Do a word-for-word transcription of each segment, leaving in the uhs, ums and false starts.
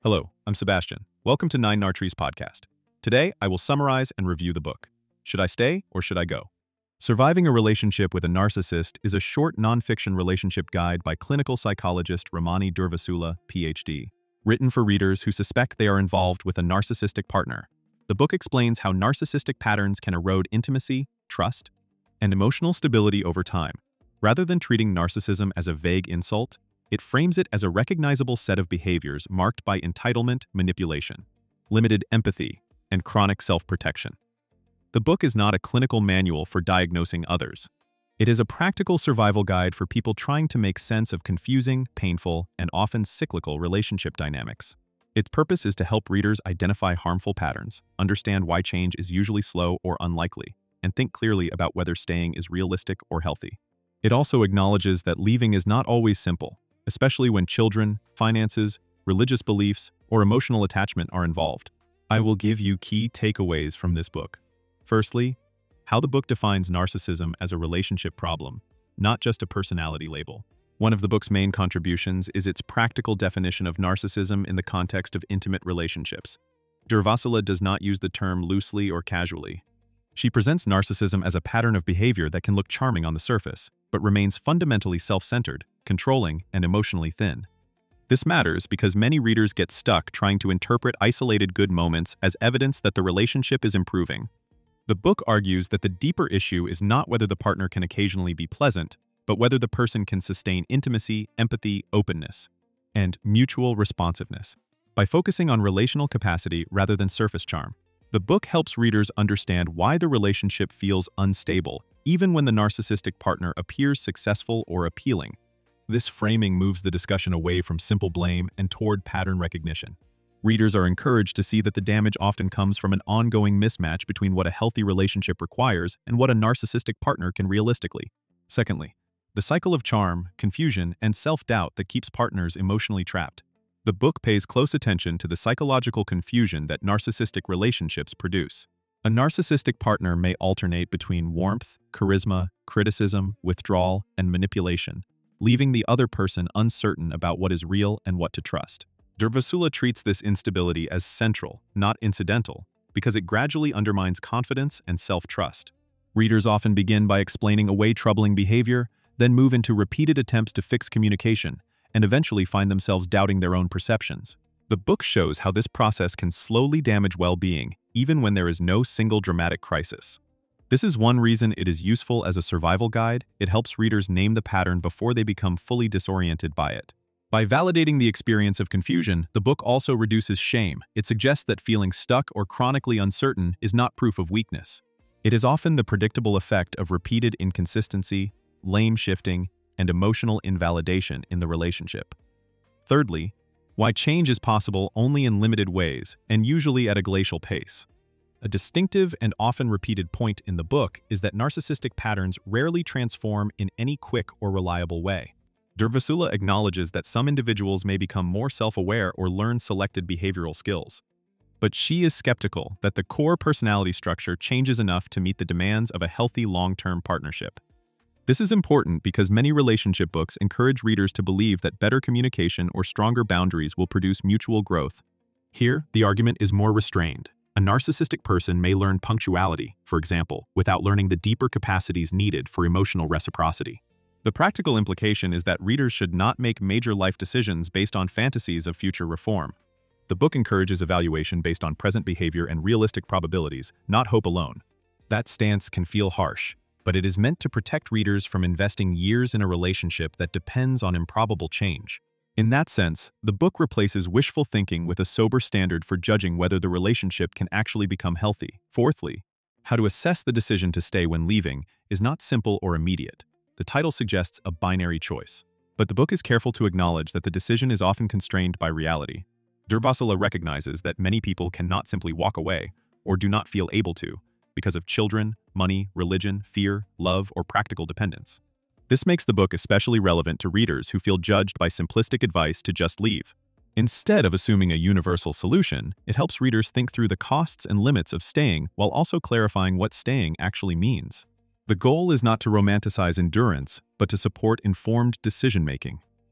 Hello, I'm Sebastian. Welcome to Nine Nartrees podcast. Today, I will summarize and review the book. Should I stay or should I go? Surviving a Relationship with a Narcissist is a short nonfiction relationship guide by clinical psychologist Ramani Durvasula, P H D, written for readers who suspect they are involved with a narcissistic partner. The book explains how narcissistic patterns can erode intimacy, trust, and emotional stability over time. Rather than treating narcissism as a vague insult, it frames it as a recognizable set of behaviors marked by entitlement, manipulation, limited empathy, and chronic self-protection. The book is not a clinical manual for diagnosing others. It is a practical survival guide for people trying to make sense of confusing, painful, and often cyclical relationship dynamics. Its purpose is to help readers identify harmful patterns, understand why change is usually slow or unlikely, and think clearly about whether staying is realistic or healthy. It also acknowledges that leaving is not always simple, especially when children, finances, religious beliefs, or emotional attachment are involved. I will give you key takeaways from this book. Firstly, how the book defines narcissism as a relationship problem, not just a personality label. One of the book's main contributions is its practical definition of narcissism in the context of intimate relationships. Durvasula does not use the term loosely or casually. She presents narcissism as a pattern of behavior that can look charming on the surface, but remains fundamentally self-centered, controlling, and emotionally thin. This matters because many readers get stuck trying to interpret isolated good moments as evidence that the relationship is improving. The book argues that the deeper issue is not whether the partner can occasionally be pleasant, but whether the person can sustain intimacy, empathy, openness, and mutual responsiveness. By focusing on relational capacity rather than surface charm, the book helps readers understand why the relationship feels unstable, even when the narcissistic partner appears successful or appealing. This framing moves the discussion away from simple blame and toward pattern recognition. Readers are encouraged to see that the damage often comes from an ongoing mismatch between what a healthy relationship requires and what a narcissistic partner can realistically. Secondly, the cycle of charm, confusion, and self-doubt that keeps partners emotionally trapped. The book pays close attention to the psychological confusion that narcissistic relationships produce. A narcissistic partner may alternate between warmth, charisma, criticism, withdrawal, and manipulation, leaving the other person uncertain about what is real and what to trust. Durvasula treats this instability as central, not incidental, because it gradually undermines confidence and self-trust. Readers often begin by explaining away troubling behavior, then move into repeated attempts to fix communication, and eventually find themselves doubting their own perceptions. The book shows how this process can slowly damage well-being, even when there is no single dramatic crisis. This is one reason it is useful as a survival guide. It helps readers name the pattern before they become fully disoriented by it. By validating the experience of confusion, the book also reduces shame. It suggests that feeling stuck or chronically uncertain is not proof of weakness. It is often the predictable effect of repeated inconsistency, blame shifting, and emotional invalidation in the relationship. Thirdly, why change is possible only in limited ways, and usually at a glacial pace. A distinctive and often repeated point in the book is that narcissistic patterns rarely transform in any quick or reliable way. Durvasula acknowledges that some individuals may become more self-aware or learn selected behavioral skills. But she is skeptical that the core personality structure changes enough to meet the demands of a healthy long-term partnership. This is important because many relationship books encourage readers to believe that better communication or stronger boundaries will produce mutual growth. Here, the argument is more restrained. A narcissistic person may learn punctuality, for example, without learning the deeper capacities needed for emotional reciprocity. The practical implication is that readers should not make major life decisions based on fantasies of future reform. The book encourages evaluation based on present behavior and realistic probabilities, not hope alone. That stance can feel harsh, but it is meant to protect readers from investing years in a relationship that depends on improbable change. In that sense, the book replaces wishful thinking with a sober standard for judging whether the relationship can actually become healthy. Fourthly, how to assess the decision to stay when leaving is not simple or immediate. The title suggests a binary choice, but the book is careful to acknowledge that the decision is often constrained by reality. Durvasula recognizes that many people cannot simply walk away, or do not feel able to, because of children, money, religion, fear, love, or practical dependence. This makes the book especially relevant to readers who feel judged by simplistic advice to just leave. Instead of assuming a universal solution, it helps readers think through the costs and limits of staying while also clarifying what staying actually means. The goal is not to romanticize endurance, but to support informed decision-making.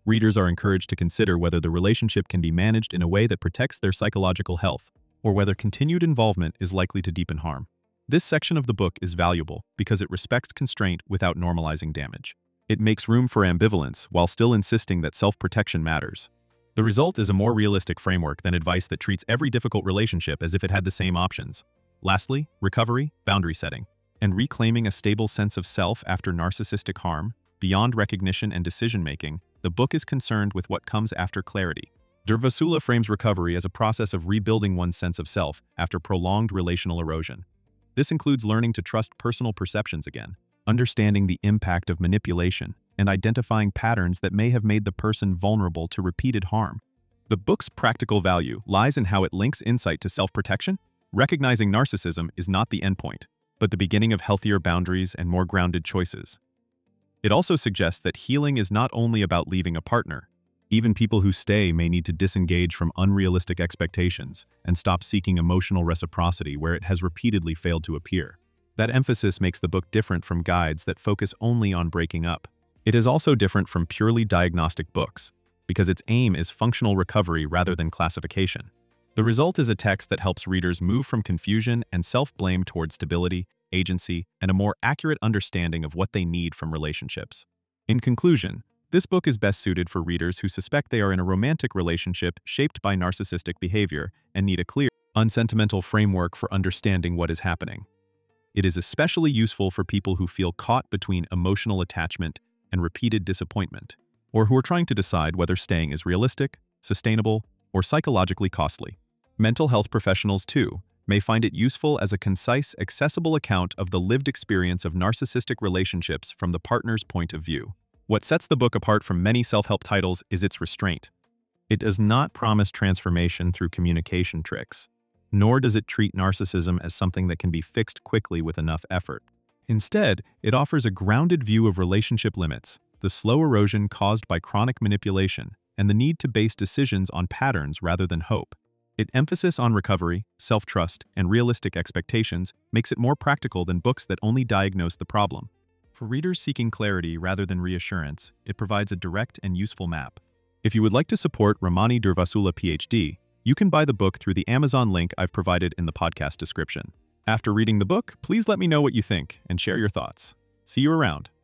Readers are encouraged to consider whether the relationship can be managed in a way that protects their psychological health, or whether continued involvement is likely to deepen harm. This section of the book is valuable because it respects constraint without normalizing damage. It makes room for ambivalence while still insisting that self-protection matters. The result is a more realistic framework than advice that treats every difficult relationship as if it had the same options. Lastly, recovery, boundary setting, and reclaiming a stable sense of self after narcissistic harm, beyond recognition and decision-making, the book is concerned with what comes after clarity. Durvasula frames recovery as a process of rebuilding one's sense of self after prolonged relational erosion. This includes learning to trust personal perceptions again, understanding the impact of manipulation, and identifying patterns that may have made the person vulnerable to repeated harm. The book's practical value lies in how it links insight to self-protection. Recognizing narcissism is not the endpoint, but the beginning of healthier boundaries and more grounded choices. It also suggests that healing is not only about leaving a partner. Even people who stay may need to disengage from unrealistic expectations and stop seeking emotional reciprocity where it has repeatedly failed to appear. That emphasis makes the book different from guides that focus only on breaking up. It is also different from purely diagnostic books, because its aim is functional recovery rather than classification. The result is a text that helps readers move from confusion and self-blame toward stability, agency, and a more accurate understanding of what they need from relationships. In conclusion, this book is best suited for readers who suspect they are in a romantic relationship shaped by narcissistic behavior and need a clear, unsentimental framework for understanding what is happening. It is especially useful for people who feel caught between emotional attachment and repeated disappointment, or who are trying to decide whether staying is realistic, sustainable, or psychologically costly. Mental health professionals, too, may find it useful as a concise, accessible account of the lived experience of narcissistic relationships from the partner's point of view. What sets the book apart from many self-help titles is its restraint. It does not promise transformation through communication tricks, nor does it treat narcissism as something that can be fixed quickly with enough effort. Instead, it offers a grounded view of relationship limits, the slow erosion caused by chronic manipulation, and the need to base decisions on patterns rather than hope. Its emphasis on recovery, self-trust, and realistic expectations makes it more practical than books that only diagnose the problem. For readers seeking clarity rather than reassurance, it provides a direct and useful map. If you would like to support Ramani Durvasula, P H D, you can buy the book through the Amazon link I've provided in the podcast description. After reading the book, please let me know what you think and share your thoughts. See you around.